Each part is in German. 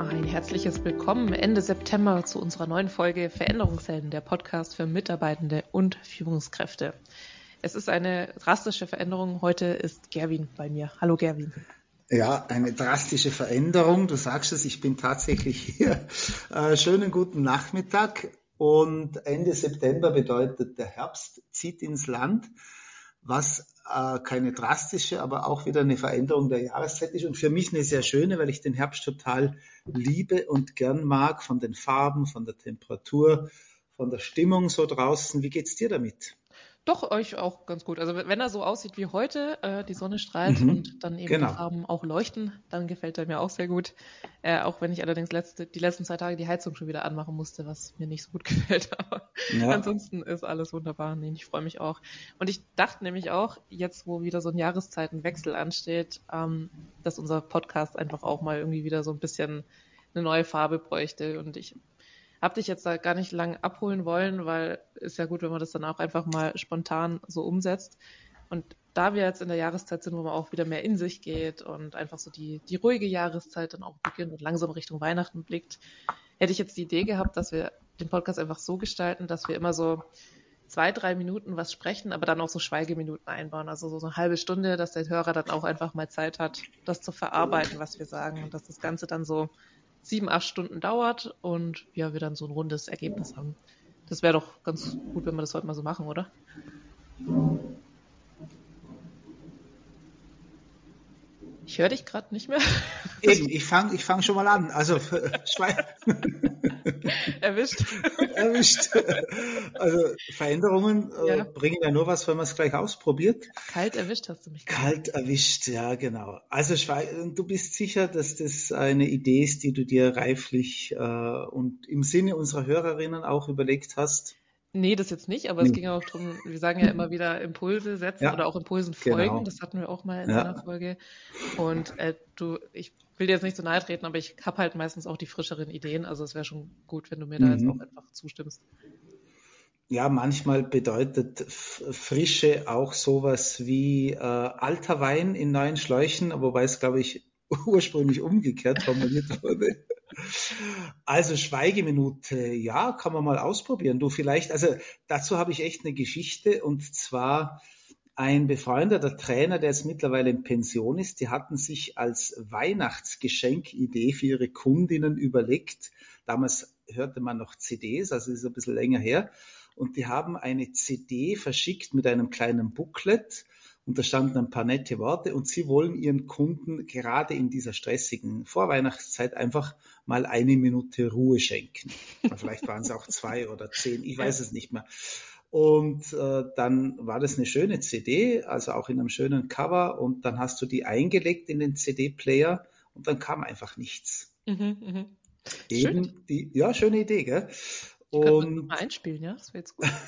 Ein herzliches Willkommen Ende September zu unserer neuen Folge Veränderungshelden, der Podcast für Mitarbeitende und Führungskräfte. Es ist eine drastische Veränderung. Heute ist Gerwin bei mir. Hallo Gerwin. Ja, eine drastische Veränderung. Du sagst es, ich bin tatsächlich hier. Schönen guten Nachmittag. Und Ende September bedeutet, der Herbst zieht ins Land, was keine drastische, aber auch wieder eine Veränderung der Jahreszeit ist. Und für mich eine sehr schöne, weil ich den Herbst total liebe und gern mag, von den Farben, von der Temperatur, von der Stimmung so draußen. Wie geht's dir damit? Doch, euch auch ganz gut. Also wenn er so aussieht wie heute, die Sonne strahlt und dann eben die Genau. Farben auch leuchten, dann gefällt er mir auch sehr gut. Auch wenn ich allerdings die letzten 2 Tage die Heizung schon wieder anmachen musste, was mir nicht so gut gefällt. Aber Ja. ansonsten ist alles wunderbar. Nee, ich freue mich auch. Und ich dachte nämlich auch, jetzt wo wieder so ein Jahreszeitenwechsel ansteht, dass unser Podcast einfach auch mal irgendwie wieder so ein bisschen eine neue Farbe bräuchte. Und ich hab dich jetzt da gar nicht lang abholen wollen, weil ist ja gut, wenn man das dann auch einfach mal spontan so umsetzt. Und da wir jetzt in der Jahreszeit sind, wo man auch wieder mehr in sich geht und einfach so die ruhige Jahreszeit dann auch beginnt und langsam Richtung Weihnachten blickt, hätte ich jetzt die Idee gehabt, dass wir den Podcast einfach so gestalten, dass wir immer so 2, 3 Minuten was sprechen, aber dann auch so Schweigeminuten einbauen. Also so eine halbe Stunde, dass der Hörer dann auch einfach mal Zeit hat, das zu verarbeiten, was wir sagen. Und dass das Ganze dann so 7, 8 Stunden dauert und ja, wir dann so ein rundes Ergebnis haben. Das wäre doch ganz gut, wenn wir das heute mal so machen, oder? Ich höre dich gerade nicht mehr. Eben, ich fang schon mal an. Also Erwischt. erwischt. Also Veränderungen Ja, bringen ja nur was, wenn man es gleich ausprobiert. kalt erwischt hast du mich gerade. Kalt erwischt, ja genau. Also du bist sicher, dass das eine Idee ist, die du dir reiflich und im Sinne unserer Hörerinnen auch überlegt hast? Nee, das jetzt nicht, aber es Nee. ging auch drum, wir sagen ja immer wieder Impulse setzen oder Ja, auch Impulsen folgen. genau. Das hatten wir auch mal in einer Ja. Folge. Und ich will dir jetzt nicht so nahe treten, aber ich habe halt meistens auch die frischeren Ideen. Also es wäre schon gut, wenn du mir da jetzt auch Mhm. einfach zustimmst. Ja, manchmal bedeutet Frische auch sowas wie alter Wein in neuen Schläuchen, wobei es, glaube ich, ursprünglich umgekehrt formuliert wurde. Also Schweigeminute, ja, kann man mal ausprobieren. Du vielleicht, also dazu habe ich echt eine Geschichte, und zwar ein befreundeter Trainer, der jetzt mittlerweile in Pension ist, die hatten sich als Weihnachtsgeschenkidee für ihre Kundinnen überlegt. Damals hörte man noch CDs, also ist ein bisschen länger her. Und die haben eine CD verschickt mit einem kleinen Booklet, und da standen ein paar nette Worte, und sie wollen ihren Kunden gerade in dieser stressigen Vorweihnachtszeit einfach mal 1 Minute Ruhe schenken. Vielleicht waren es auch 2 oder 10, ich Ja. weiß es nicht mehr. Und dann war das eine schöne CD, also auch in einem schönen Cover, und dann hast du die eingelegt in den CD-Player und dann kam einfach nichts. Mhm. Schön. Eben ja, schöne Idee, gell? Die könnte man mal Und einspielen, ja? Das wäre jetzt gut.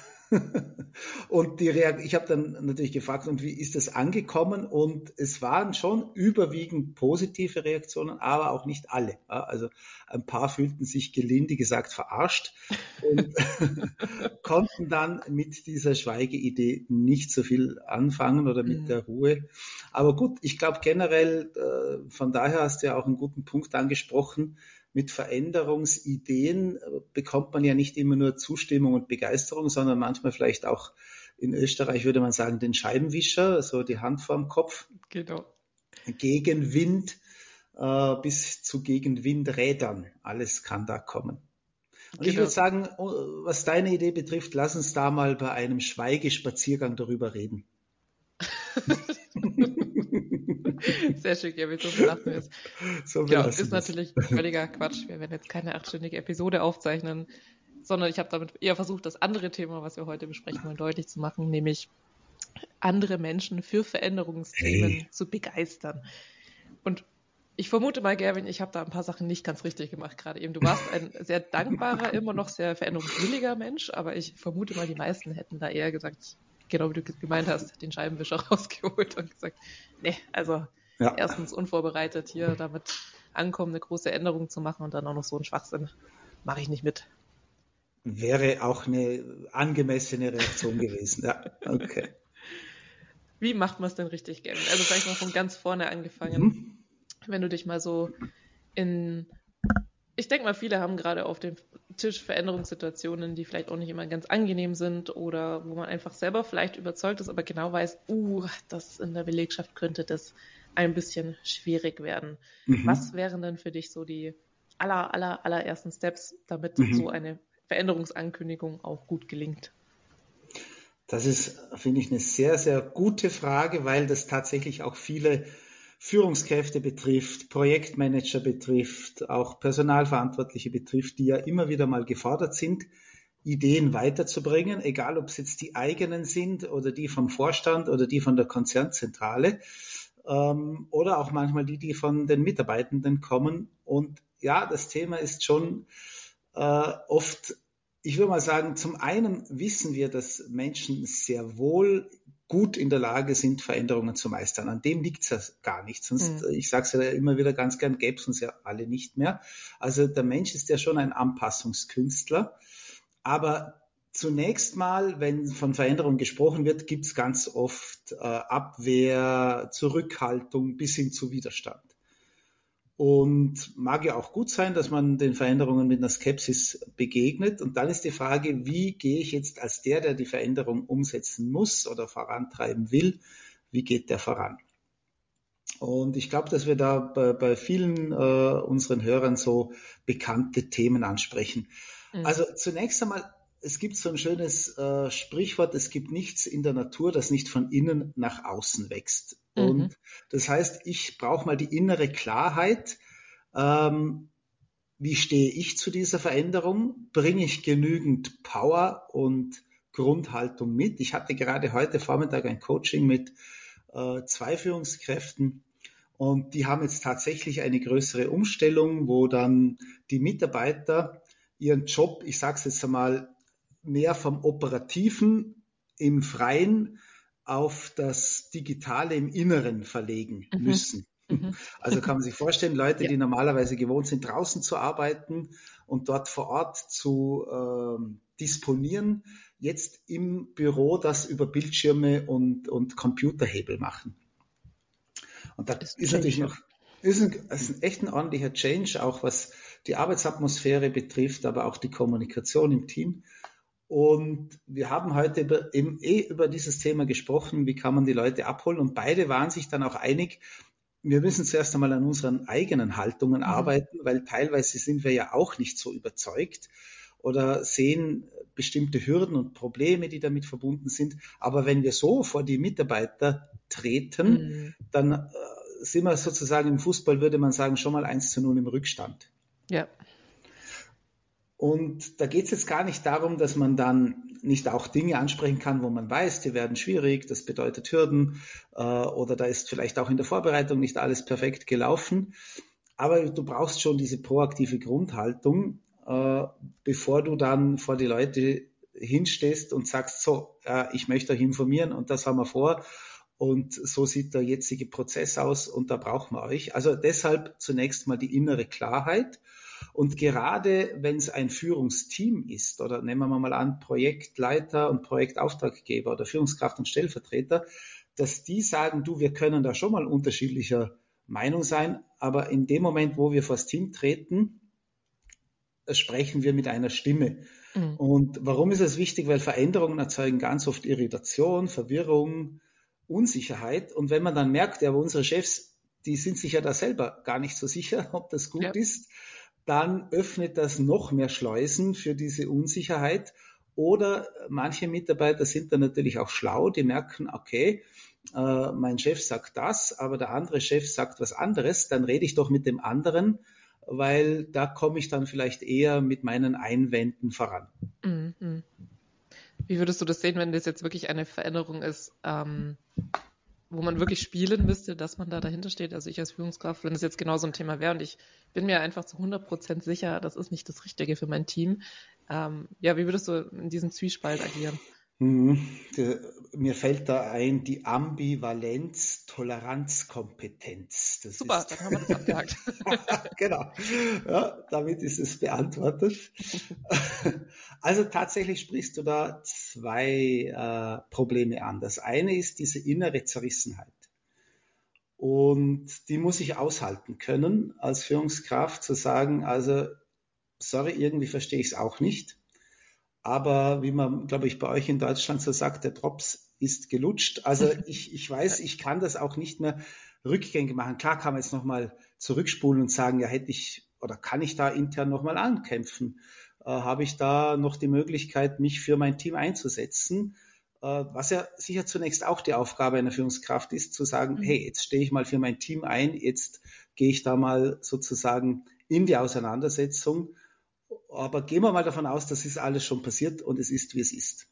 und ich habe dann natürlich gefragt, und wie ist das angekommen? Und es waren schon überwiegend positive Reaktionen, aber auch nicht alle. Ja, also ein paar fühlten sich gelinde gesagt verarscht und konnten dann mit dieser Schweigeidee nicht so viel anfangen oder mit Mhm. der Ruhe. Aber gut, ich glaube generell, von daher hast du ja auch einen guten Punkt angesprochen. Mit Veränderungsideen bekommt man ja nicht immer nur Zustimmung und Begeisterung, sondern manchmal vielleicht auch, in Österreich würde man sagen, den Scheibenwischer, so die Hand vorm Kopf, Genau. Gegenwind bis zu Gegenwindrädern. Alles kann da kommen. Und ich würde Genau. sagen, was deine Idee betrifft, lass uns da mal bei einem Schweigespaziergang darüber reden. Sehr schön, ja, so belassen wir es. So Genau, belassen ist wir es. natürlich völliger Quatsch. Wir werden jetzt keine 8-stündige Episode aufzeichnen, sondern ich habe damit eher versucht, das andere Thema, was wir heute besprechen wollen, deutlich zu machen, nämlich andere Menschen für Veränderungsthemen Hey. zu begeistern. Und ich vermute mal, Gerwin, ich habe da ein paar Sachen nicht ganz richtig gemacht gerade eben. Du warst ein sehr dankbarer, immer noch sehr veränderungswilliger Mensch, aber ich vermute mal, die meisten hätten da eher gesagt, genau wie du gemeint hast, den Scheibenwischer rausgeholt und gesagt, nee, also Ja, erstens unvorbereitet hier damit ankommen, eine große Änderung zu machen und dann auch noch so einen Schwachsinn, mache ich nicht mit. wäre auch eine angemessene Reaktion gewesen. Ja, okay. Wie macht man es denn richtig, Gerwin? Also vielleicht mal von ganz vorne angefangen, Mhm. wenn du dich mal so in ich denke mal, viele haben gerade auf dem Tisch Veränderungssituationen, die vielleicht auch nicht immer ganz angenehm sind oder wo man einfach selber vielleicht überzeugt ist, aber genau weiß, das in der Belegschaft könnte das ein bisschen schwierig werden. Was wären denn für dich so die allerersten Steps, damit so eine Veränderungsankündigung auch gut gelingt? Das ist, finde ich, eine sehr, sehr gute Frage, weil das tatsächlich auch viele Führungskräfte betrifft, Projektmanager betrifft, auch Personalverantwortliche betrifft, die ja immer wieder mal gefordert sind, Ideen weiterzubringen, egal ob es jetzt die eigenen sind oder die vom Vorstand oder die von der Konzernzentrale oder auch manchmal die von den Mitarbeitenden kommen. Und ja, das Thema ist schon oft, ich würde mal sagen, zum einen wissen wir, dass Menschen sehr wohl gut in der Lage sind, Veränderungen zu meistern. An dem liegt es ja gar nicht. Sonst, ich sage es ja immer wieder ganz gern, gäbe es uns ja alle nicht mehr. Also der Mensch ist ja schon ein Anpassungskünstler. Aber zunächst mal, wenn von Veränderung gesprochen wird, gibt es ganz oft Abwehr, Zurückhaltung bis hin zu Widerstand. Und mag ja auch gut sein, dass man den Veränderungen mit einer Skepsis begegnet. Und dann ist die Frage, wie gehe ich jetzt als der die Veränderung umsetzen muss oder vorantreiben will, wie geht der voran? Und ich glaube, dass wir da bei vielen unseren Hörern so bekannte Themen ansprechen. Also zunächst einmal, es gibt so ein schönes Sprichwort, es gibt nichts in der Natur, das nicht von innen nach außen wächst. Und das heißt, ich brauche mal die innere Klarheit. Wie stehe ich zu dieser Veränderung? Bringe ich genügend Power und Grundhaltung mit? Ich hatte gerade heute Vormittag ein Coaching mit 2 Führungskräften und die haben jetzt tatsächlich eine größere Umstellung, wo dann die Mitarbeiter ihren Job, ich sage es jetzt einmal, mehr vom Operativen im Freien auf das Digitale im Inneren verlegen müssen. Also kann man sich vorstellen, Leute, die normalerweise gewohnt sind, draußen zu arbeiten und dort vor Ort zu disponieren, jetzt im Büro das über Bildschirme und Computerhebel machen. Und da ist natürlich noch, ist ein echt ein ordentlicher Change, auch was die Arbeitsatmosphäre betrifft, aber auch die Kommunikation im Team. Und wir haben heute über dieses Thema gesprochen, wie kann man die Leute abholen. Und beide waren sich dann auch einig, wir müssen zuerst einmal an unseren eigenen Haltungen arbeiten, weil teilweise sind wir ja auch nicht so überzeugt oder sehen bestimmte Hürden und Probleme, die damit verbunden sind. Aber wenn wir so vor die Mitarbeiter treten, dann sind wir sozusagen im Fußball, würde man sagen, schon mal 1:0 im Rückstand. Ja. Und da geht es jetzt gar nicht darum, dass man dann nicht auch Dinge ansprechen kann, wo man weiß, die werden schwierig, das bedeutet Hürden oder da ist vielleicht auch in der Vorbereitung nicht alles perfekt gelaufen. Aber du brauchst schon diese proaktive Grundhaltung, bevor du dann vor die Leute hinstehst und sagst, so, ich möchte euch informieren und das haben wir vor. Und so sieht der jetzige Prozess aus und da brauchen wir euch. Also deshalb zunächst mal die innere Klarheit. Und gerade wenn es ein Führungsteam ist, oder nehmen wir mal an, Projektleiter und Projektauftraggeber oder Führungskraft und Stellvertreter, dass die sagen, du, wir können da schon mal unterschiedlicher Meinung sein, aber in dem Moment, wo wir vors Team treten, sprechen wir mit einer Stimme. Und warum ist das wichtig? Weil Veränderungen erzeugen ganz oft Irritation, Verwirrung, Unsicherheit. Und wenn man dann merkt, ja, aber unsere Chefs, die sind sich ja da selber gar nicht so sicher, ob das gut ist, dann öffnet das noch mehr Schleusen für diese Unsicherheit. Oder manche Mitarbeiter sind dann natürlich auch schlau, die merken, okay, mein Chef sagt das, aber der andere Chef sagt was anderes, dann rede ich doch mit dem anderen, weil da komme ich dann vielleicht eher mit meinen Einwänden voran. Wie würdest du das sehen, wenn das jetzt wirklich eine Veränderung ist, wo man wirklich spielen müsste, dass man da dahinter steht? Also ich als Führungskraft, wenn es jetzt genau so ein Thema wäre und ich bin mir einfach zu 100% sicher, das ist nicht das Richtige für mein Team. Wie würdest du in diesem Zwiespalt agieren? Mir fällt da ein, die Ambivalenz-Toleranzkompetenz. Das Super, ist dann haben wir das abgehakt. genau. Ja, damit ist es beantwortet. Also tatsächlich sprichst du da 2 Probleme an. Das eine ist diese innere Zerrissenheit. Und die muss ich aushalten können, als Führungskraft zu sagen, also sorry, irgendwie verstehe ich es auch nicht. Aber wie man, glaube ich, bei euch in Deutschland so sagt, der Drops ist gelutscht. Also ich weiß, ich kann das auch nicht mehr rückgängig machen. Klar kann man jetzt nochmal zurückspulen und sagen, ja, hätte ich oder kann ich da intern nochmal ankämpfen? Habe ich da noch die Möglichkeit, mich für mein Team einzusetzen? Was ja sicher zunächst auch die Aufgabe einer Führungskraft ist, zu sagen, hey, jetzt stehe ich mal für mein Team ein, jetzt gehe ich da mal sozusagen in die Auseinandersetzung. Aber gehen wir mal davon aus, das ist alles schon passiert und es ist, wie es ist.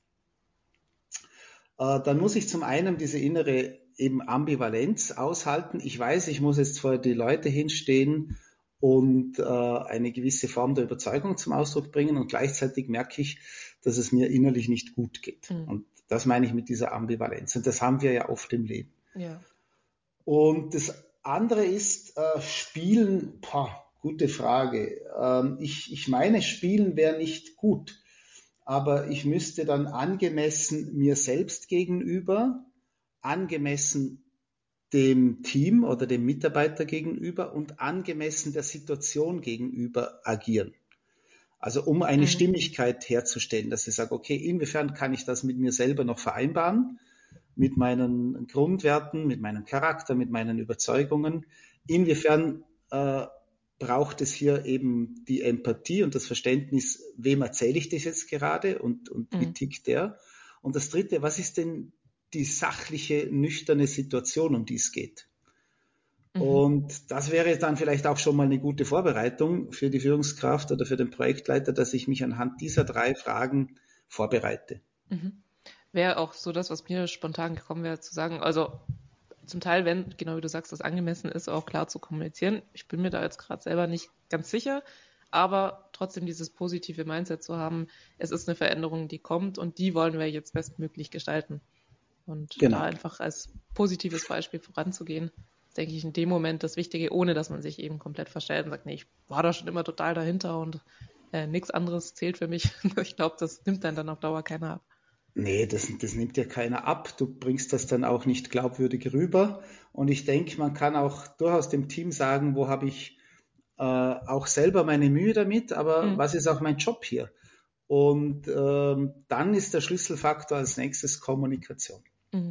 Dann muss ich zum einen diese innere eben Ambivalenz aushalten. Ich weiß, ich muss jetzt vor die Leute hinstehen und eine gewisse Form der Überzeugung zum Ausdruck bringen und gleichzeitig merke ich, dass es mir innerlich nicht gut geht. Und das meine ich mit dieser Ambivalenz. Und das haben wir ja oft im Leben. Ja. Und das andere ist Spielen. Gute Frage. Ich meine, Spielen wäre nicht gut, aber ich müsste dann angemessen mir selbst gegenüber, angemessen dem Team oder dem Mitarbeiter gegenüber und angemessen der Situation gegenüber agieren. Also um eine Stimmigkeit herzustellen, dass ich sage, okay, inwiefern kann ich das mit mir selber noch vereinbaren, mit meinen Grundwerten, mit meinem Charakter, mit meinen Überzeugungen, inwiefern braucht es hier eben die Empathie und das Verständnis, wem erzähle ich das jetzt gerade und wie tickt der? Und das Dritte, was ist denn die sachliche, nüchterne Situation, um die es geht? Und das wäre dann vielleicht auch schon mal eine gute Vorbereitung für die Führungskraft oder für den Projektleiter, dass ich mich anhand dieser 3 Fragen vorbereite. Wäre auch so das, was mir spontan gekommen wäre, zu sagen, also zum Teil, wenn, genau wie du sagst, das angemessen ist, auch klar zu kommunizieren. Ich bin mir da jetzt gerade selber nicht ganz sicher, aber trotzdem dieses positive Mindset zu haben, es ist eine Veränderung, die kommt und die wollen wir jetzt bestmöglich gestalten. Und da Genau. einfach als positives Beispiel voranzugehen, ist, denke ich, in dem Moment das Wichtige, ohne dass man sich eben komplett verstellt und sagt, nee, ich war da schon immer total dahinter und nichts anderes zählt für mich. Ich glaube, das nimmt dann auf Dauer keiner ab. Nee, das nimmt dir keiner ab. Du bringst das dann auch nicht glaubwürdig rüber. Und ich denke, man kann auch durchaus dem Team sagen, wo habe ich auch selber meine Mühe damit, aber was ist auch mein Job hier? Und dann ist der Schlüsselfaktor als nächstes Kommunikation.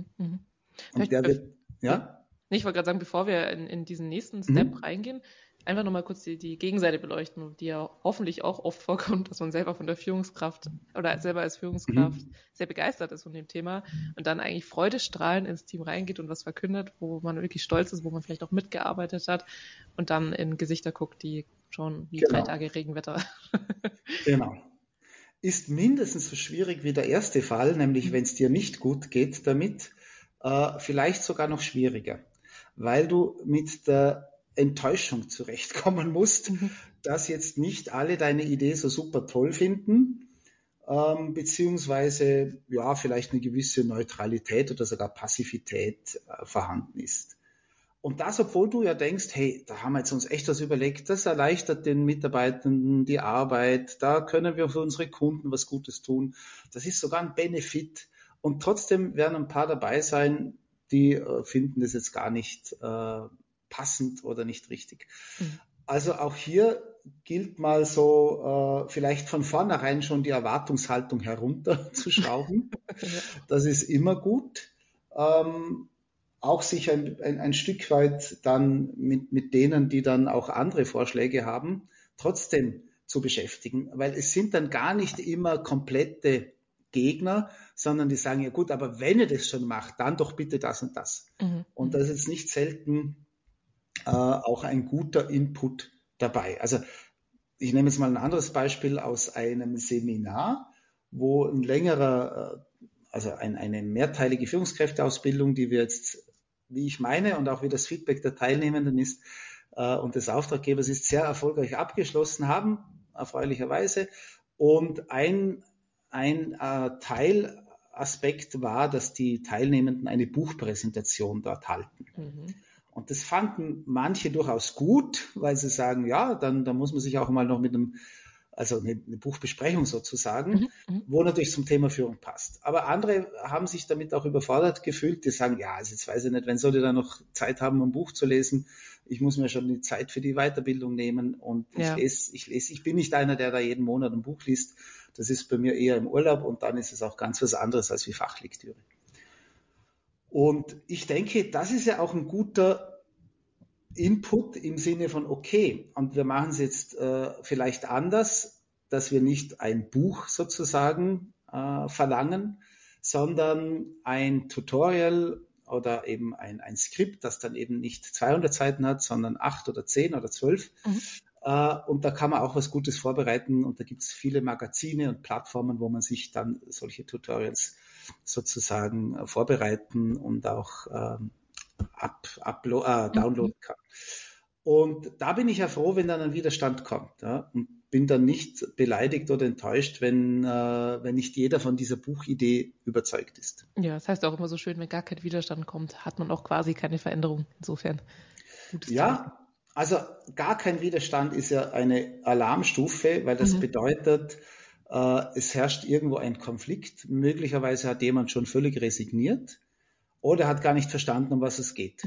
Und der wird, ja? Ich wollte gerade sagen, bevor wir in diesen nächsten Step reingehen, einfach nochmal kurz die Gegenseite beleuchten, die ja hoffentlich auch oft vorkommt, dass man selber von der Führungskraft oder selber als Führungskraft sehr begeistert ist von dem Thema und dann eigentlich freudestrahlend ins Team reingeht und was verkündet, wo man wirklich stolz ist, wo man vielleicht auch mitgearbeitet hat und dann in Gesichter guckt, die schauen wie 3 Tage Regenwetter. Genau. Ist mindestens so schwierig wie der erste Fall, nämlich wenn es dir nicht gut geht damit, vielleicht sogar noch schwieriger, weil du mit der Enttäuschung zurechtkommen musst, dass jetzt nicht alle deine Idee so super toll finden, beziehungsweise ja vielleicht eine gewisse Neutralität oder sogar Passivität vorhanden ist. Und das, obwohl du ja denkst, hey, da haben wir jetzt uns echt was überlegt, das erleichtert den Mitarbeitenden die Arbeit, da können wir für unsere Kunden was Gutes tun. Das ist sogar ein Benefit. Und trotzdem werden ein paar dabei sein, die finden das jetzt gar nicht passend oder nicht richtig. Also auch hier gilt mal so, vielleicht von vornherein schon die Erwartungshaltung herunterzuschrauben. Das ist immer gut. Auch sich ein Stück weit dann mit denen, die dann auch andere Vorschläge haben, trotzdem zu beschäftigen, weil es sind dann gar nicht immer komplette Gegner, sondern die sagen, ja gut, aber wenn ihr das schon macht, dann doch bitte das und das. Und da ist jetzt nicht selten auch ein guter Input dabei. Also ich nehme jetzt mal ein anderes Beispiel aus einem Seminar, wo ein längerer, also eine mehrteilige Führungskräfteausbildung, die wir jetzt, wie ich meine und auch wie das Feedback der Teilnehmenden ist und des Auftraggebers ist, sehr erfolgreich abgeschlossen haben, erfreulicherweise. Und ein Teilaspekt war, dass die Teilnehmenden eine Buchpräsentation dort halten. Und das fanden manche durchaus gut, weil sie sagen, ja, dann muss man sich auch mal noch mit also eine Buchbesprechung sozusagen, wo natürlich zum Thema Führung passt. Aber andere haben sich damit auch überfordert gefühlt, die sagen, ja, also jetzt weiß ich nicht, wenn soll ich da noch Zeit haben, um ein Buch zu lesen? ich muss mir schon die Zeit für die Weiterbildung nehmen und ich bin nicht einer, der da jeden Monat ein Buch liest. Das ist bei mir eher im Urlaub und dann ist es auch ganz was anderes als wie Fachlektüre. Und ich denke, das ist ja auch ein guter Input im Sinne von, okay, und wir machen es jetzt vielleicht anders, dass wir nicht ein Buch sozusagen verlangen, sondern ein Tutorial oder eben ein Skript, das dann eben nicht 200 Seiten hat, sondern 8 oder 10 oder 12. Und da kann man auch was Gutes vorbereiten und da gibt es viele Magazine und Plattformen, wo man sich dann solche Tutorials sozusagen vorbereiten und auch downloaden kann. Und da bin ich ja froh, wenn dann ein Widerstand kommt. Ja? Und bin dann nicht beleidigt oder enttäuscht, wenn nicht jeder von dieser Buchidee überzeugt ist. Ja, das heißt auch immer so schön, wenn gar kein Widerstand kommt, hat man auch quasi keine Veränderung. Insofern gutes Zeichen. Also gar kein Widerstand ist ja eine Alarmstufe, weil das bedeutet, es herrscht irgendwo ein Konflikt. Möglicherweise hat jemand schon völlig resigniert oder hat gar nicht verstanden, um was es geht.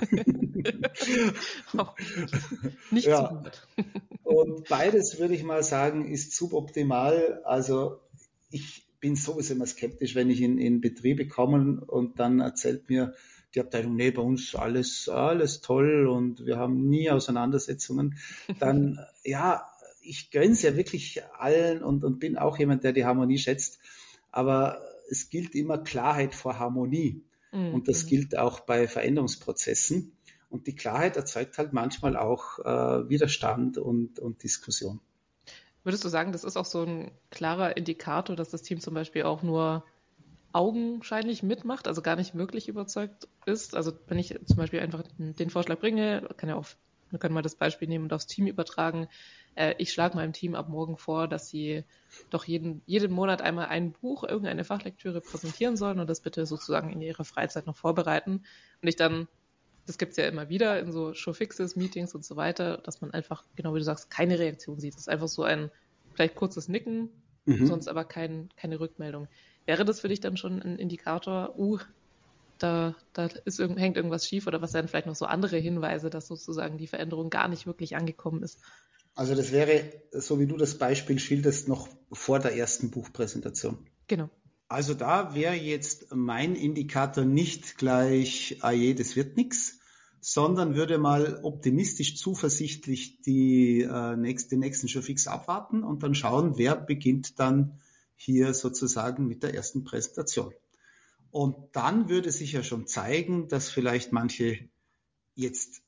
Nicht ja. so gut. Und beides, würde ich mal sagen, ist suboptimal. Also ich bin sowieso immer skeptisch, wenn ich in Betriebe komme und dann erzählt mir die Abteilung, nee, bei uns alles toll und wir haben nie Auseinandersetzungen. Dann, ja, ich gönn's ja wirklich allen und bin auch jemand, der die Harmonie schätzt. Aber es gilt immer Klarheit vor Harmonie. Und das gilt auch bei Veränderungsprozessen. Und die Klarheit erzeugt halt manchmal auch Widerstand und Diskussion. Würdest du sagen, das ist auch so ein klarer Indikator, dass das Team zum Beispiel auch nur augenscheinlich mitmacht, also gar nicht wirklich überzeugt ist? Also wenn ich zum Beispiel einfach den Vorschlag bringe, wir können mal das Beispiel nehmen und aufs Team übertragen. Ich schlage meinem Team ab morgen vor, dass sie doch jeden Monat einmal ein Buch, irgendeine Fachlektüre präsentieren sollen und das bitte sozusagen in ihrer Freizeit noch vorbereiten. Und ich dann, das gibt's ja immer wieder in so Showfixes, Meetings und so weiter, dass man einfach, genau wie du sagst, keine Reaktion sieht. Das ist einfach so ein vielleicht kurzes Nicken, sonst aber keine Rückmeldung. Wäre das für dich dann schon ein Indikator, da hängt irgendwas schief oder was wären vielleicht noch so andere Hinweise, dass sozusagen die Veränderung gar nicht wirklich angekommen ist? Also das wäre, so wie du das Beispiel schilderst, noch vor der ersten Buchpräsentation. Genau. Also da wäre jetzt mein Indikator nicht gleich, je, das wird nix, sondern würde mal optimistisch, zuversichtlich den nächsten Showfix abwarten und dann schauen, wer beginnt dann hier sozusagen mit der ersten Präsentation. Und dann würde sich ja schon zeigen, dass vielleicht manche jetzt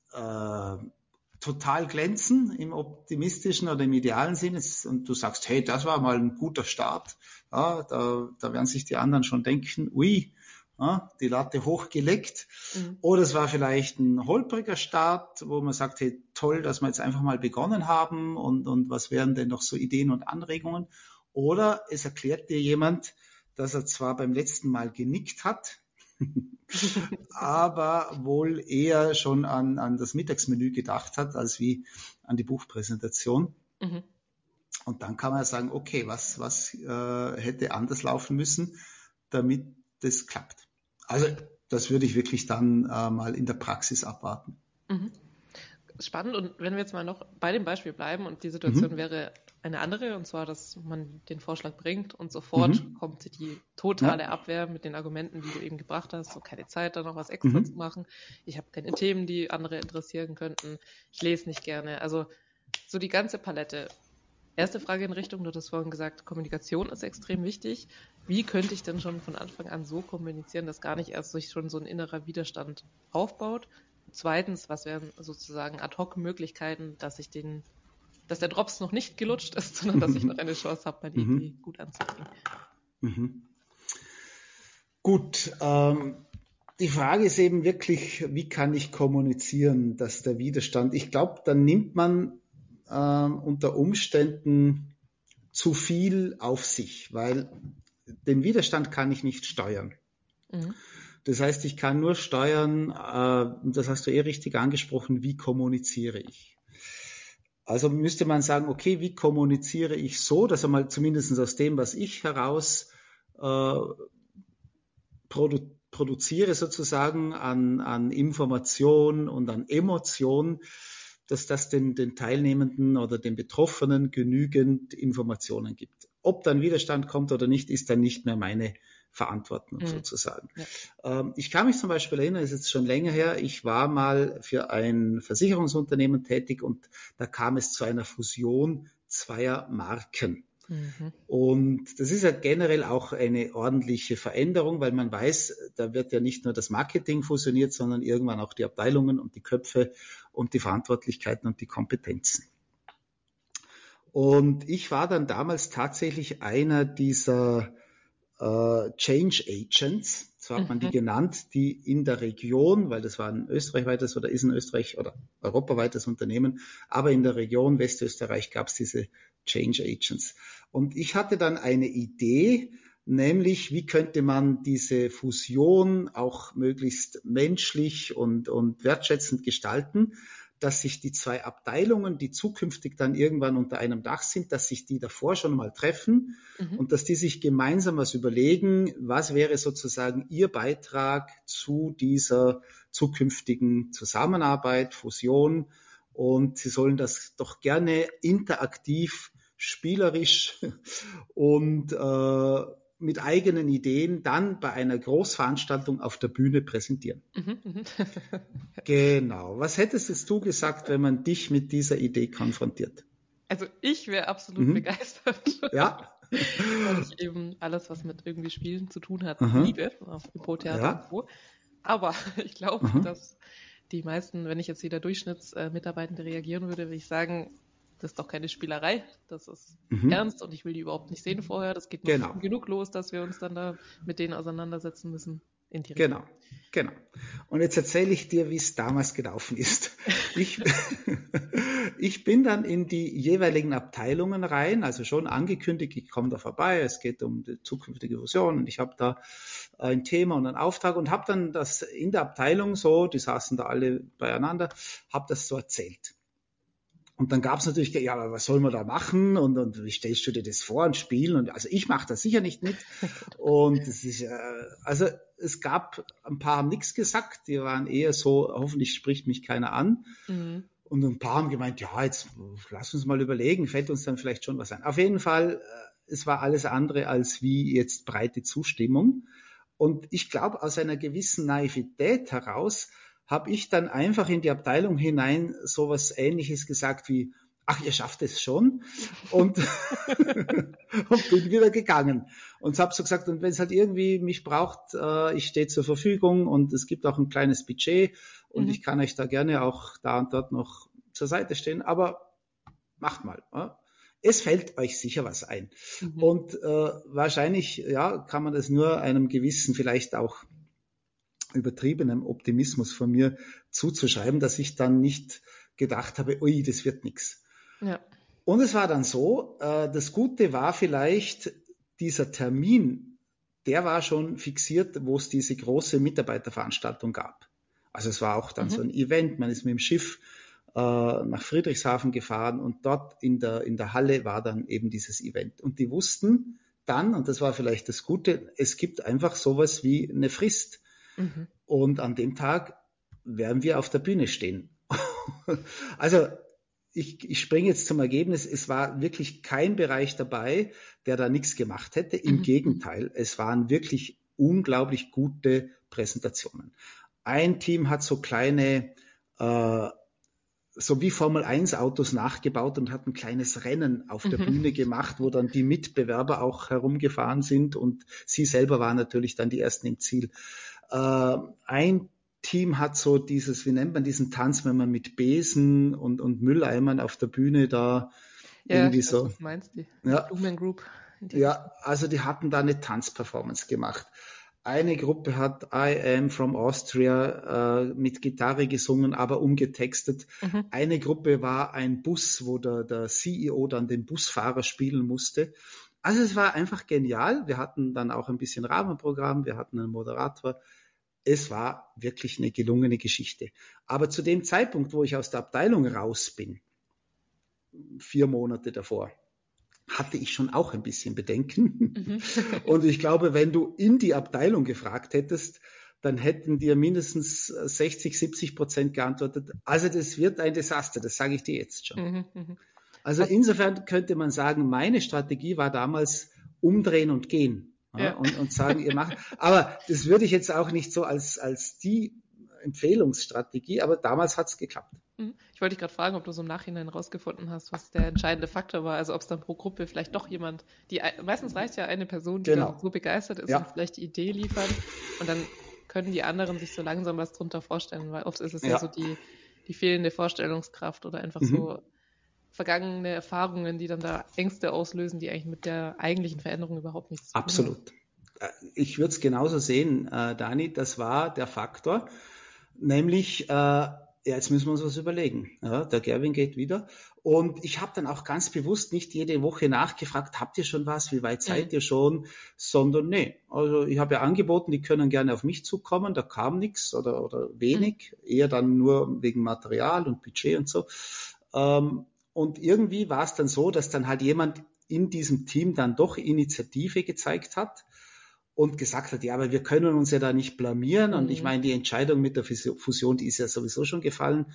total glänzen im optimistischen oder im idealen Sinne und du sagst, hey, das war mal ein guter Start. Ja, da werden sich die anderen schon denken, ui, ja, die Latte hochgelegt. Oder es war vielleicht ein holpriger Start, wo man sagt, hey, toll, dass wir jetzt einfach mal begonnen haben und was wären denn noch so Ideen und Anregungen? Oder es erklärt dir jemand, dass er zwar beim letzten Mal genickt hat, aber wohl eher schon an das Mittagsmenü gedacht hat, als wie an die Buchpräsentation. Und dann kann man sagen, okay, was hätte anders laufen müssen, damit das klappt. Also das würde ich wirklich dann mal in der Praxis abwarten. Spannend. Und wenn wir jetzt mal noch bei dem Beispiel bleiben und die Situation wäre eine andere, und zwar, dass man den Vorschlag bringt und sofort kommt die totale Abwehr mit den Argumenten, die du eben gebracht hast, so keine Zeit, da noch was extra zu machen. Ich habe keine Themen, die andere interessieren könnten. Ich lese nicht gerne. Also so die ganze Palette. Erste Frage in Richtung, du hast vorhin gesagt, Kommunikation ist extrem wichtig. Wie könnte ich denn schon von Anfang an so kommunizieren, dass gar nicht erst sich schon so ein innerer Widerstand aufbaut? Zweitens, was wären sozusagen Ad-hoc-Möglichkeiten, dass der Drops noch nicht gelutscht ist, sondern dass ich noch eine Chance habe, meine Idee gut anzubringen? Gut, die Frage ist eben wirklich, wie kann ich kommunizieren, dass der Widerstand, ich glaube, dann nimmt man unter Umständen zu viel auf sich, weil den Widerstand kann ich nicht steuern. Das heißt, ich kann nur steuern, das hast du richtig angesprochen, wie kommuniziere ich. Also müsste man sagen, okay, wie kommuniziere ich so, dass einmal zumindest aus dem, was ich heraus produziere sozusagen an Information und an Emotion, dass das den Teilnehmenden oder den Betroffenen genügend Informationen gibt. Ob dann Widerstand kommt oder nicht, ist dann nicht mehr meine Verantwortung sozusagen. Ja. Ich kann mich zum Beispiel erinnern, das ist jetzt schon länger her, ich war mal für ein Versicherungsunternehmen tätig und da kam es zu einer Fusion zweier Marken. Und das ist ja generell auch eine ordentliche Veränderung, weil man weiß, da wird ja nicht nur das Marketing fusioniert, sondern irgendwann auch die Abteilungen und die Köpfe und die Verantwortlichkeiten und die Kompetenzen. Und ich war dann damals tatsächlich einer dieser Change Agents, so hat man die genannt, die in der Region, weil das war ein österreichweites oder ist ein Österreich- oder europaweites Unternehmen, aber in der Region Westösterreich gab es diese Change Agents. Und ich hatte dann eine Idee, nämlich wie könnte man diese Fusion auch möglichst menschlich und wertschätzend gestalten, dass sich die zwei Abteilungen, die zukünftig dann irgendwann unter einem Dach sind, dass sich die davor schon mal treffen und dass die sich gemeinsam was überlegen, was wäre sozusagen ihr Beitrag zu dieser zukünftigen Zusammenarbeit, Fusion. Und sie sollen das doch gerne interaktiv, spielerisch und mit eigenen Ideen dann bei einer Großveranstaltung auf der Bühne präsentieren. Genau. Was hättest jetzt du gesagt, wenn man dich mit dieser Idee konfrontiert? Also ich wäre absolut begeistert. Ja. Weil ich eben alles, was mit irgendwie Spielen zu tun hat, liebe, auf Impro-Theater und so. Aber ich glaube, dass die meisten, wenn ich jetzt wieder Durchschnittsmitarbeitende reagieren würde ich sagen, das ist doch keine Spielerei, das ist ernst und ich will die überhaupt nicht sehen vorher. Das geht noch genug los, dass wir uns dann da mit denen auseinandersetzen müssen. In die Richtung. Genau. Und jetzt erzähle ich dir, wie es damals gelaufen ist. Ich bin dann in die jeweiligen Abteilungen rein, also schon angekündigt, ich komme da vorbei, es geht um die zukünftige Fusion und ich habe da ein Thema und einen Auftrag und habe dann das in der Abteilung so, die saßen da alle beieinander, habe das so erzählt. Und dann gab es natürlich, ja, aber was soll man da machen und wie stellst du dir das vor und spielen? Und also ich mache das sicher nicht mit. Und es ist, also es gab ein paar haben nichts gesagt, die waren eher so, hoffentlich spricht mich keiner an. Und ein paar haben gemeint, ja, jetzt lass uns mal überlegen, fällt uns dann vielleicht schon was ein. Auf jeden Fall, es war alles andere als wie jetzt breite Zustimmung. Und ich glaube, aus einer gewissen Naivität heraus habe ich dann einfach in die Abteilung hinein sowas Ähnliches gesagt wie, ach, ihr schafft es schon und, und bin wieder gegangen. Und habe so gesagt, und wenn es halt irgendwie mich braucht, ich stehe zur Verfügung und es gibt auch ein kleines Budget und ich kann euch da gerne auch da und dort noch zur Seite stehen, aber macht mal. Es fällt euch sicher was ein. Und wahrscheinlich ja, kann man das nur einem gewissen, vielleicht auch übertriebenem Optimismus von mir zuzuschreiben, dass ich dann nicht gedacht habe, ui, das wird nix. Ja. Und es war dann so, das Gute war vielleicht, dieser Termin, der war schon fixiert, wo es diese große Mitarbeiterveranstaltung gab. Also es war auch dann so ein Event, man ist mit dem Schiff nach Friedrichshafen gefahren und dort in der Halle war dann eben dieses Event. Und die wussten dann, und das war vielleicht das Gute, es gibt einfach sowas wie eine Frist. Und an dem Tag werden wir auf der Bühne stehen. Also ich springe jetzt zum Ergebnis, es war wirklich kein Bereich dabei, der da nichts gemacht hätte. Im Gegenteil, es waren wirklich unglaublich gute Präsentationen. Ein Team hat so kleine, so wie Formel-1-Autos nachgebaut und hat ein kleines Rennen auf der Bühne gemacht, wo dann die Mitbewerber auch herumgefahren sind und sie selber waren natürlich dann die Ersten im Ziel. Ein Team hat so dieses, wie nennt man diesen Tanz, wenn man mit Besen und Mülleimern auf der Bühne da irgendwie ich weiß, so. was du meinst, die Ja, Blumen Group. ja, also die hatten da eine Tanzperformance gemacht. Eine Gruppe hat I Am from Austria mit Gitarre gesungen, aber umgetextet. Eine Gruppe war ein Bus, wo der CEO dann den Busfahrer spielen musste. Also es war einfach genial. Wir hatten dann auch ein bisschen Rahmenprogramm, wir hatten einen Moderator. Es war wirklich eine gelungene Geschichte. Aber zu dem Zeitpunkt, wo ich aus der Abteilung raus bin, 4 Monate davor, hatte ich schon auch ein bisschen Bedenken. Und ich glaube, wenn du in die Abteilung gefragt hättest, dann hätten dir mindestens 60-70% geantwortet, also das wird ein Desaster, das sage ich dir jetzt schon. Also insofern könnte man sagen, meine Strategie war damals umdrehen und gehen, und sagen, ihr macht, aber das würde ich jetzt auch nicht so als die Empfehlungsstrategie, aber damals hat's geklappt. Ich wollte dich gerade fragen, ob du so im Nachhinein rausgefunden hast, was der entscheidende Faktor war. Also ob es dann pro Gruppe vielleicht doch jemand, meistens reicht ja eine Person, die dann so begeistert ist und vielleicht die Idee liefert. Und dann können die anderen sich so langsam was drunter vorstellen, weil oft ist es ja so die fehlende Vorstellungskraft oder einfach so vergangene Erfahrungen, die dann da Ängste auslösen, die eigentlich mit der eigentlichen Veränderung überhaupt nichts zu tun haben. Absolut. Ich würde es genauso sehen, Dani, das war der Faktor, nämlich jetzt müssen wir uns was überlegen. Ja, der Gerwin geht wieder. Und ich habe dann auch ganz bewusst nicht jede Woche nachgefragt, habt ihr schon was, wie weit seid ihr schon, sondern nee, also ich habe ja angeboten, die können gerne auf mich zukommen, da kam nichts oder wenig, eher dann nur wegen Material und Budget und so. Und irgendwie war es dann so, dass dann halt jemand in diesem Team dann doch Initiative gezeigt hat und gesagt hat, ja, aber wir können uns ja da nicht blamieren. Und ich meine, die Entscheidung mit der Fusion, die ist ja sowieso schon gefallen.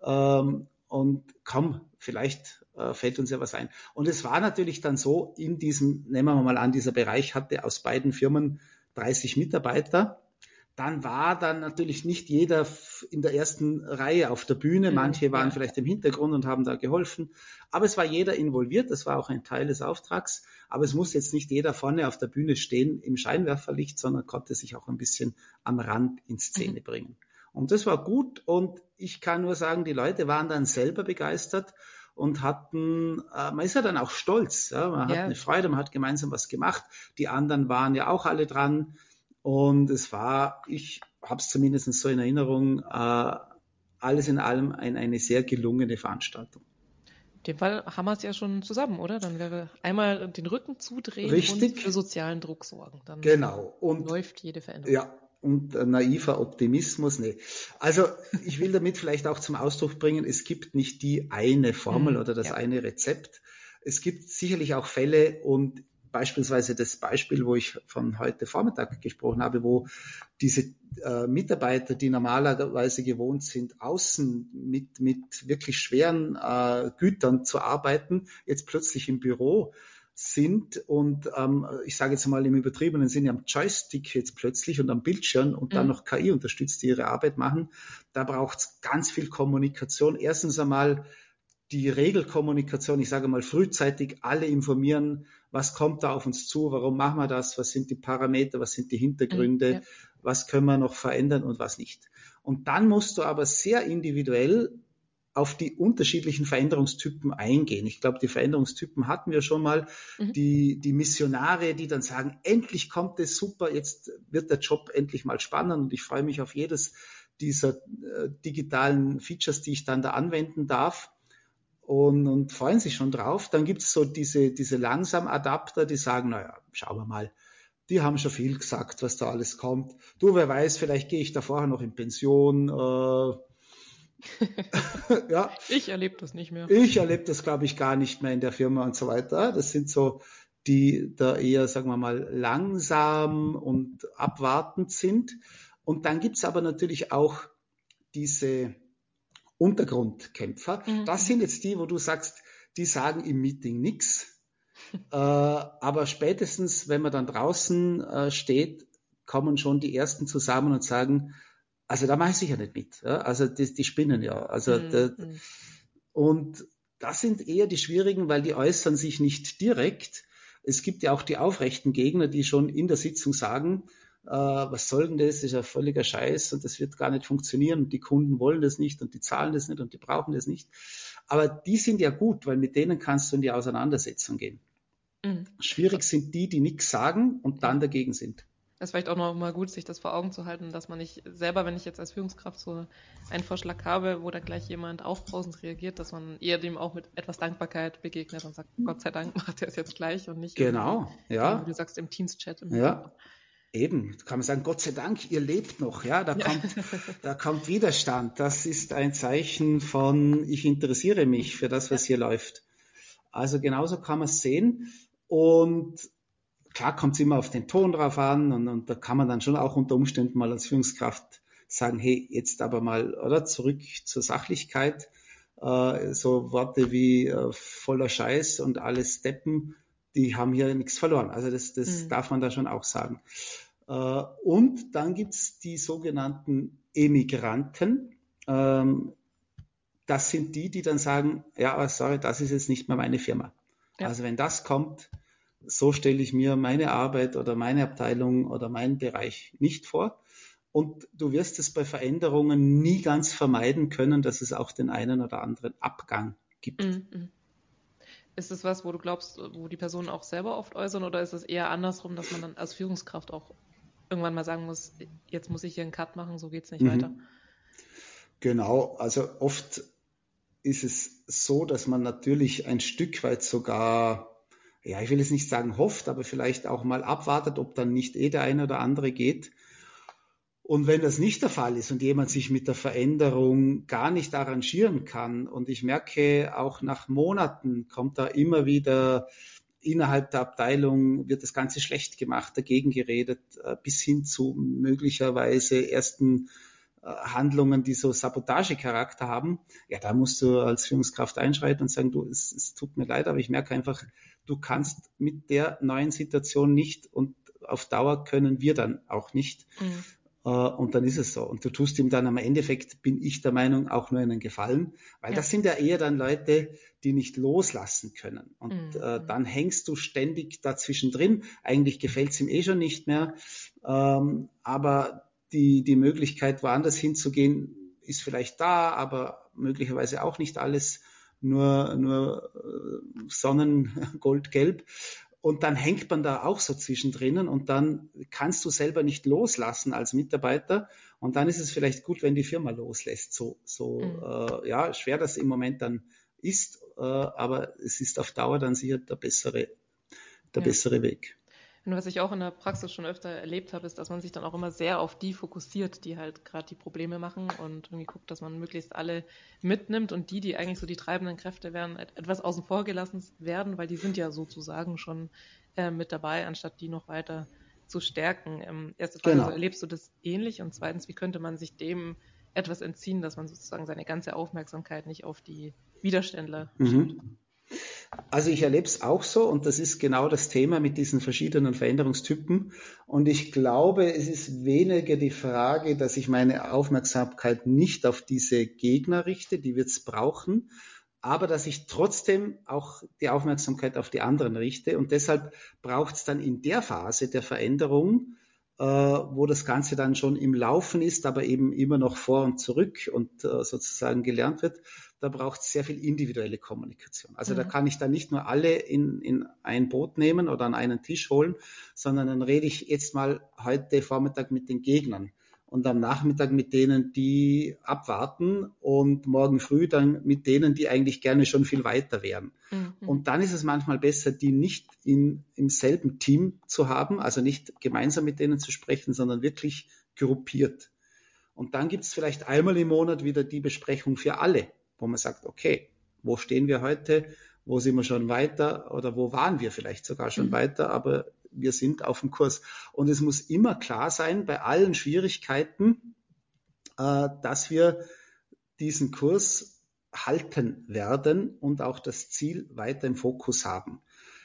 Und komm, vielleicht fällt uns ja was ein. Und es war natürlich dann so, in diesem, nehmen wir mal an, dieser Bereich hatte aus beiden Firmen 30 Mitarbeiter. Dann war dann natürlich nicht jeder in der ersten Reihe auf der Bühne. Manche waren vielleicht im Hintergrund und haben da geholfen. Aber es war jeder involviert. Das war auch ein Teil des Auftrags. Aber es muss jetzt nicht jeder vorne auf der Bühne stehen im Scheinwerferlicht, sondern konnte sich auch ein bisschen am Rand in Szene bringen. Und das war gut. Und ich kann nur sagen, die Leute waren dann selber begeistert und hatten, man ist ja dann auch stolz. Ja? Man hat eine Freude, man hat gemeinsam was gemacht. Die anderen waren ja auch alle dran. Und es war, ich habe es zumindest so in Erinnerung, alles in allem eine sehr gelungene Veranstaltung. In dem Fall haben wir es ja schon zusammen, oder? Dann wäre einmal den Rücken zudrehen Richtig. Und für sozialen Druck sorgen. Dann läuft jede Veränderung. Ja, und naiver Optimismus, nee. Also ich will damit vielleicht auch zum Ausdruck bringen, es gibt nicht die eine Formel oder das eine Rezept. Es gibt sicherlich auch Fälle und beispielsweise das Beispiel, wo ich von heute Vormittag gesprochen habe, wo diese Mitarbeiter, die normalerweise gewohnt sind, außen mit wirklich schweren Gütern zu arbeiten, jetzt plötzlich im Büro sind und ich sage jetzt mal im übertriebenen Sinne am Joystick jetzt plötzlich und am Bildschirm und dann noch KI unterstützt, die ihre Arbeit machen, da braucht es ganz viel Kommunikation. Erstens einmal die Regelkommunikation, ich sage mal frühzeitig alle informieren, was kommt da auf uns zu, warum machen wir das, was sind die Parameter, was sind die Hintergründe, was können wir noch verändern und was nicht. Und dann musst du aber sehr individuell auf die unterschiedlichen Veränderungstypen eingehen. Ich glaube, die Veränderungstypen hatten wir schon mal. Die Missionare, die dann sagen, endlich kommt es super, jetzt wird der Job endlich mal spannend und ich freue mich auf jedes dieser digitalen Features, die ich dann da anwenden darf. Und freuen sich schon drauf. Dann gibt es so diese Langsam-Adapter, die sagen, naja, schauen wir mal, die haben schon viel gesagt, was da alles kommt. Du, wer weiß, vielleicht gehe ich da vorher noch in Pension. Ja. Ich erlebe das nicht mehr. Ich erlebe das, glaube ich, gar nicht mehr in der Firma und so weiter. Das sind so, die da eher, sagen wir mal, langsam und abwartend sind. Und dann gibt's aber natürlich auch diese Untergrundkämpfer. Das sind jetzt die, wo du sagst, die sagen im Meeting nichts. Aber spätestens, wenn man dann draußen steht, kommen schon die Ersten zusammen und sagen, also da mache ich sicher nicht mit. Ja? Also die spinnen ja. Also und das sind eher die schwierigen, weil die äußern sich nicht direkt. Es gibt ja auch die aufrechten Gegner, die schon in der Sitzung sagen, was soll denn das ist ja völliger Scheiß und das wird gar nicht funktionieren und die Kunden wollen das nicht und die zahlen das nicht und die brauchen das nicht. Aber die sind ja gut, weil mit denen kannst du in die Auseinandersetzung gehen. Schwierig sind die nichts sagen und dann dagegen sind. Es ist vielleicht auch noch mal gut, sich das vor Augen zu halten, dass man nicht selber, wenn ich jetzt als Führungskraft so einen Vorschlag habe, wo da gleich jemand aufbrausend reagiert, dass man eher dem auch mit etwas Dankbarkeit begegnet und sagt, Gott sei Dank macht er es jetzt gleich und nicht wie du sagst, im Teams-Chat. Ja, eben. Da kann man sagen, Gott sei Dank, ihr lebt noch. Ja, da kommt Widerstand. Das ist ein Zeichen von, ich interessiere mich für das, was hier läuft. Also genauso kann man es sehen. Und klar kommt es immer auf den Ton drauf an und da kann man dann schon auch unter Umständen mal als Führungskraft sagen, hey, jetzt aber mal, oder, zurück zur Sachlichkeit. So Worte wie voller Scheiß und alles Deppen, die haben hier nichts verloren. Also das darf man da schon auch sagen. Und dann gibt's die sogenannten Emigranten. Das sind die dann sagen, ja, sorry, das ist jetzt nicht mehr meine Firma. Ja. Also wenn das kommt, so stelle ich mir meine Arbeit oder meine Abteilung oder meinen Bereich nicht vor. Und du wirst es bei Veränderungen nie ganz vermeiden können, dass es auch den einen oder anderen Abgang gibt. Mhm. Ist es was, wo du glaubst, wo die Personen auch selber oft äußern, oder ist es eher andersrum, dass man dann als Führungskraft auch irgendwann mal sagen muss, jetzt muss ich hier einen Cut machen, so geht's nicht weiter? Genau, also oft ist es so, dass man natürlich ein Stück weit sogar, ja, ich will jetzt nicht sagen hofft, aber vielleicht auch mal abwartet, ob dann nicht der eine oder andere geht. Und wenn das nicht der Fall ist und jemand sich mit der Veränderung gar nicht arrangieren kann und ich merke, auch nach Monaten kommt da immer wieder innerhalb der Abteilung, wird das Ganze schlecht gemacht, dagegen geredet, bis hin zu möglicherweise ersten Handlungen, die so Sabotagecharakter haben, ja, da musst du als Führungskraft einschreiten und sagen, du, es tut mir leid, aber ich merke einfach, du kannst mit der neuen Situation nicht und auf Dauer können wir dann auch nicht. Und dann ist es so. Und du tust ihm dann am Endeffekt, bin ich der Meinung, auch nur einen Gefallen, weil das sind ja eher dann Leute, die nicht loslassen können. Und dann hängst du ständig dazwischen drin. Eigentlich gefällt's ihm schon nicht mehr. Aber die Möglichkeit, woanders hinzugehen, ist vielleicht da, aber möglicherweise auch nicht alles nur Sonnengoldgelb. Und dann hängt man da auch so zwischendrin und dann kannst du selber nicht loslassen als Mitarbeiter. Und dann ist es vielleicht gut, wenn die Firma loslässt. Ja, schwer das im Moment dann ist, aber es ist auf Dauer dann sicher der bessere Weg. Und was ich auch in der Praxis schon öfter erlebt habe, ist, dass man sich dann auch immer sehr auf die fokussiert, die halt gerade die Probleme machen und irgendwie guckt, dass man möglichst alle mitnimmt und die eigentlich so die treibenden Kräfte werden, etwas außen vor gelassen werden, weil die sind ja sozusagen schon mit dabei, anstatt die noch weiter zu stärken. Erste Frage, also erlebst du das ähnlich? Und zweitens, wie könnte man sich dem etwas entziehen, dass man sozusagen seine ganze Aufmerksamkeit nicht auf die Widerständler schiebt? Also ich erlebe es auch so und das ist genau das Thema mit diesen verschiedenen Veränderungstypen. Und ich glaube, es ist weniger die Frage, dass ich meine Aufmerksamkeit nicht auf diese Gegner richte, die wird es brauchen, aber dass ich trotzdem auch die Aufmerksamkeit auf die anderen richte. Und deshalb braucht es dann in der Phase der Veränderung, wo das Ganze dann schon im Laufen ist, aber eben immer noch vor und zurück und sozusagen gelernt wird, da braucht es sehr viel individuelle Kommunikation. Also da kann ich dann nicht nur alle in ein Boot nehmen oder an einen Tisch holen, sondern dann rede ich jetzt mal heute Vormittag mit den Gegnern und am Nachmittag mit denen, die abwarten und morgen früh dann mit denen, die eigentlich gerne schon viel weiter wären. Und dann ist es manchmal besser, die nicht im selben Team zu haben, also nicht gemeinsam mit denen zu sprechen, sondern wirklich gruppiert. Und dann gibt es vielleicht einmal im Monat wieder die Besprechung für alle, wo man sagt, okay, wo stehen wir heute, wo sind wir schon weiter oder wo waren wir vielleicht sogar schon weiter, aber wir sind auf dem Kurs. Und es muss immer klar sein, bei allen Schwierigkeiten, dass wir diesen Kurs halten werden und auch das Ziel weiter im Fokus haben.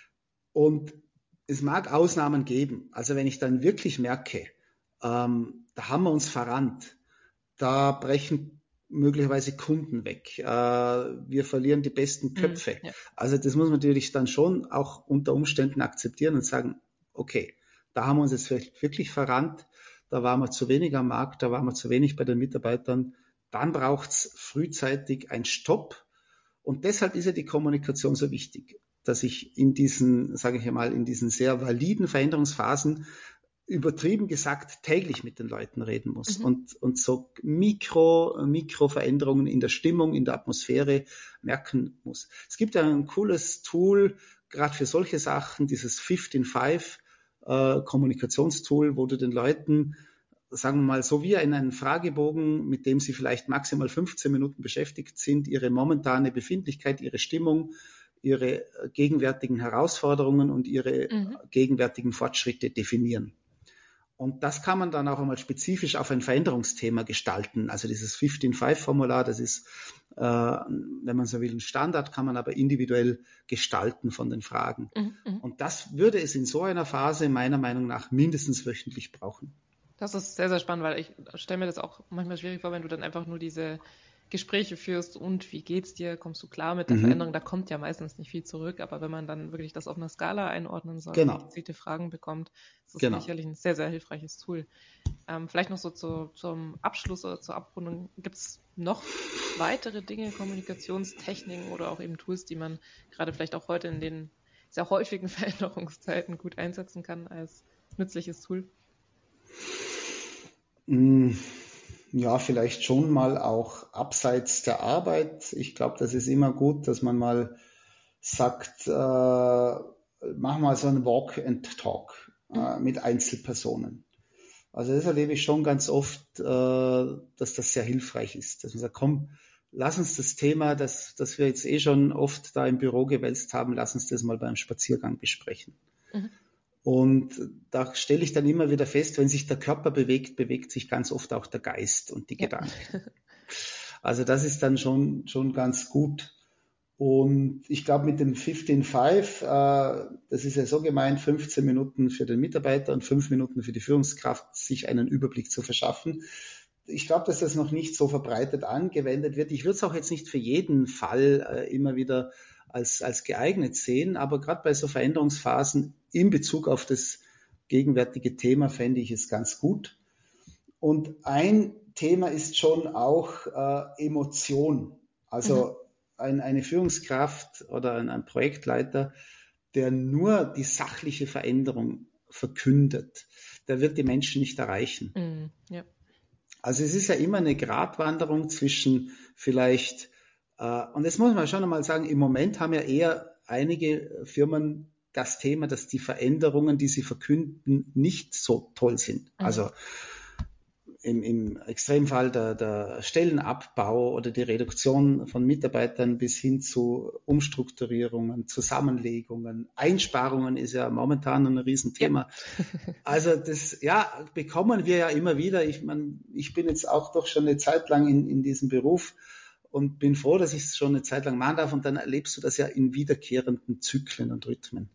Und es mag Ausnahmen geben. Also wenn ich dann wirklich merke, da haben wir uns verrannt, da brechen möglicherweise Kunden weg, wir verlieren die besten Köpfe. Ja. Also das muss man natürlich dann schon auch unter Umständen akzeptieren und sagen, okay, da haben wir uns jetzt vielleicht wirklich verrannt, da waren wir zu wenig am Markt, da waren wir zu wenig bei den Mitarbeitern. Dann braucht es frühzeitig einen Stopp. Und deshalb ist ja die Kommunikation so wichtig, dass ich in diesen, sage ich einmal, in diesen sehr validen Veränderungsphasen übertrieben gesagt täglich mit den Leuten reden muss und so Mikroveränderungen in der Stimmung, in der Atmosphäre merken muss. Es gibt ja ein cooles Tool, gerade für solche Sachen, dieses 15-5 Kommunikationstool, wo du den Leuten, sagen wir mal, so wie in einem Fragebogen, mit dem sie vielleicht maximal 15 Minuten beschäftigt sind, ihre momentane Befindlichkeit, ihre Stimmung, ihre gegenwärtigen Herausforderungen und ihre gegenwärtigen Fortschritte definieren. Und das kann man dann auch einmal spezifisch auf ein Veränderungsthema gestalten. Also dieses 15-5-Formular, das ist, wenn man so will, ein Standard, kann man aber individuell gestalten von den Fragen. Und das würde es in so einer Phase meiner Meinung nach mindestens wöchentlich brauchen. Das ist sehr, sehr spannend, weil ich stelle mir das auch manchmal schwierig vor, wenn du dann einfach nur diese Gespräche führst und wie geht's dir, kommst du klar mit der Veränderung, da kommt ja meistens nicht viel zurück, aber wenn man dann wirklich das auf einer Skala einordnen soll und gezielte Fragen bekommt, ist das sicherlich ein sehr, sehr hilfreiches Tool. Vielleicht noch so zum Abschluss oder zur Abrundung, gibt's noch weitere Dinge, Kommunikationstechniken oder auch eben Tools, die man gerade vielleicht auch heute in den sehr häufigen Veränderungszeiten gut einsetzen kann als nützliches Tool? Ja, vielleicht schon mal auch abseits der Arbeit. Ich glaube, das ist immer gut, dass man mal sagt, mach mal so ein Walk and Talk mit Einzelpersonen. Also das erlebe ich schon ganz oft, dass das sehr hilfreich ist. Dass man sagt, komm, lass uns das Thema, das wir jetzt schon oft da im Büro gewälzt haben, lass uns das mal beim Spaziergang besprechen. Und da stelle ich dann immer wieder fest, wenn sich der Körper bewegt, bewegt sich ganz oft auch der Geist und die Gedanken. Also das ist dann schon ganz gut. Und ich glaube, mit dem 15-5, das ist ja so gemeint, 15 Minuten für den Mitarbeiter und 5 Minuten für die Führungskraft, sich einen Überblick zu verschaffen. Ich glaube, dass das noch nicht so verbreitet angewendet wird. Ich würde es auch jetzt nicht für jeden Fall immer wieder als geeignet sehen, aber gerade bei so Veränderungsphasen in Bezug auf das gegenwärtige Thema fände ich es ganz gut. Und ein Thema ist schon auch Emotion. Also eine Führungskraft oder ein Projektleiter, der nur die sachliche Veränderung verkündet, der wird die Menschen nicht erreichen. Also es ist ja immer eine Gratwanderung zwischen vielleicht, und das muss man schon einmal sagen, im Moment haben ja eher einige Firmen das Thema, dass die Veränderungen, die sie verkünden, nicht so toll sind. Also im Extremfall der Stellenabbau oder die Reduktion von Mitarbeitern bis hin zu Umstrukturierungen, Zusammenlegungen, Einsparungen ist ja momentan ein Riesenthema. Also das, bekommen wir ja immer wieder. Ich bin jetzt auch doch schon eine Zeit lang in diesem Beruf und bin froh, dass ich es schon eine Zeit lang machen darf, und dann erlebst du das ja in wiederkehrenden Zyklen und Rhythmen.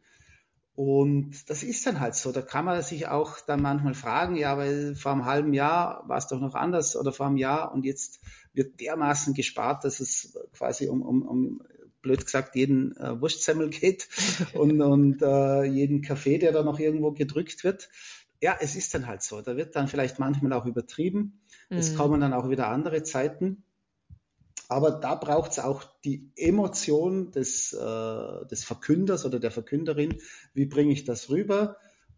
Und das ist dann halt so. Da kann man sich auch dann manchmal fragen, ja, weil vor einem halben Jahr war es doch noch anders oder vor einem Jahr, und jetzt wird dermaßen gespart, dass es quasi um blöd gesagt, jeden Wurstsemmel geht und jeden Kaffee, der da noch irgendwo gedrückt wird. Ja, es ist dann halt so. Da wird dann vielleicht manchmal auch übertrieben. Es kommen dann auch wieder andere Zeiten. Aber da braucht es auch die Emotion des Verkünders oder der Verkünderin. Wie bringe ich das rüber?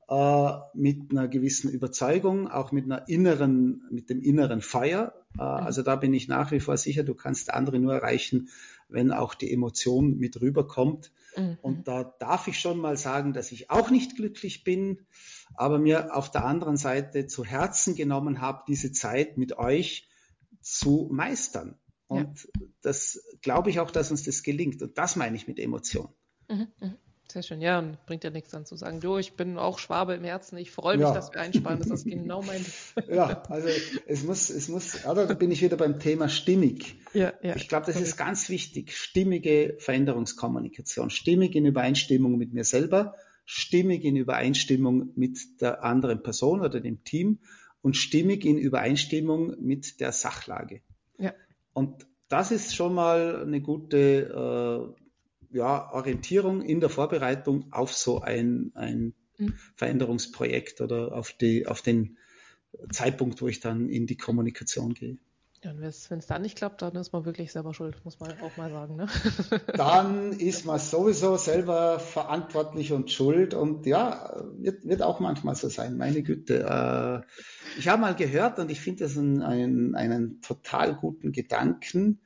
Mit einer gewissen Überzeugung, auch mit dem inneren Feuer. Also da bin ich nach wie vor sicher, du kannst andere nur erreichen, wenn auch die Emotion mit rüberkommt. Und da darf ich schon mal sagen, dass ich auch nicht glücklich bin, aber mir auf der anderen Seite zu Herzen genommen habe, diese Zeit mit euch zu meistern. Und das glaube ich auch, dass uns das gelingt. Und das meine ich mit Emotion. Sehr schön. Ja, und bringt ja nichts dann zu sagen, du, ich bin auch Schwabe im Herzen, ich freue mich, dass wir einsparen, das ist genau mein Ding. Ja, also es muss, oder da bin ich wieder beim Thema stimmig. Ja, ich glaube, das ist ganz wichtig. Stimmige Veränderungskommunikation. Stimmig in Übereinstimmung mit mir selber, stimmig in Übereinstimmung mit der anderen Person oder dem Team und stimmig in Übereinstimmung mit der Sachlage. Ja. Und das ist schon mal eine gute Orientierung in der Vorbereitung auf so ein Veränderungsprojekt oder auf den Zeitpunkt, wo ich dann in die Kommunikation gehe. Ja, und wenn es dann nicht klappt, dann ist man wirklich selber schuld, muss man auch mal sagen. Ne? Dann ist man sowieso selber verantwortlich und schuld, und ja, wird auch manchmal so sein, meine Güte. Ich habe mal gehört, und ich finde das einen total guten Gedanken.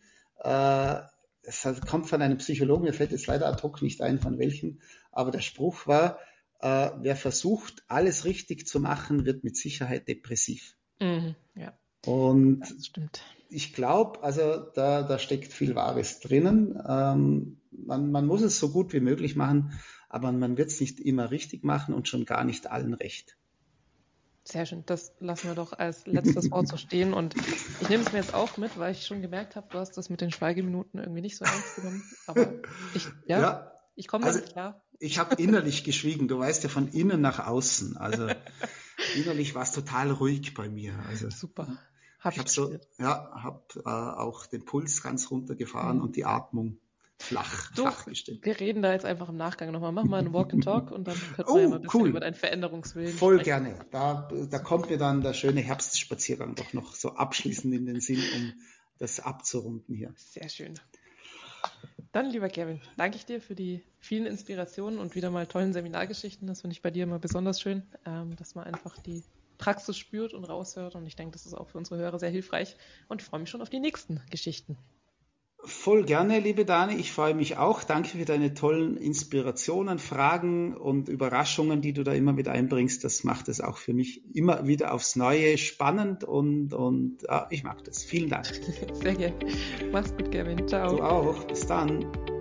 Es kommt von einem Psychologen, mir fällt jetzt leider ad hoc nicht ein, von welchem, aber der Spruch war, wer versucht, alles richtig zu machen, wird mit Sicherheit depressiv. Ja. Und das stimmt. ich glaube, also da steckt viel Wahres drinnen. man muss es so gut wie möglich machen, aber man wird es nicht immer richtig machen und schon gar nicht allen recht. Sehr schön, das lassen wir doch als letztes Wort so stehen. Und ich nehme es mir jetzt auch mit, weil ich schon gemerkt habe, du hast das mit den Schweigeminuten irgendwie nicht so ernst genommen. Aber Ja, ich komme also damit klar. ich habe innerlich geschwiegen. Du weißt ja, von innen nach außen. Also innerlich war es total ruhig bei mir. Also Super, habe ich ich habe so, gespürt. ja, auch den Puls ganz runtergefahren und die Atmung Du, flach gestellt. wir reden da jetzt einfach im Nachgang nochmal. Mach mal einen Walk and Talk und dann könnten wir ja mal ein Oh, bisschen über cool. deinen Veränderungswillen Voll sprechen. gerne. Da kommt mir dann der schöne Herbstspaziergang doch noch so abschließend in den Sinn, um das abzurunden hier. Sehr schön. Dann, lieber Kevin, danke ich dir für die vielen Inspirationen und wieder mal tollen Seminargeschichten. Das finde ich bei dir immer besonders schön, dass man einfach die Praxis spürt und raushört. Und ich denke, das ist auch für unsere Hörer sehr hilfreich. Und ich freue mich schon auf die nächsten Geschichten. Voll gerne, liebe Dani. Ich freue mich auch. Danke für deine tollen Inspirationen, Fragen und Überraschungen, die du da immer mit einbringst. Das macht es auch für mich immer wieder aufs Neue spannend und ja, ich mag das. Vielen Dank. Sehr gerne. Mach's gut, Kevin. Ciao. Du auch. Bis dann.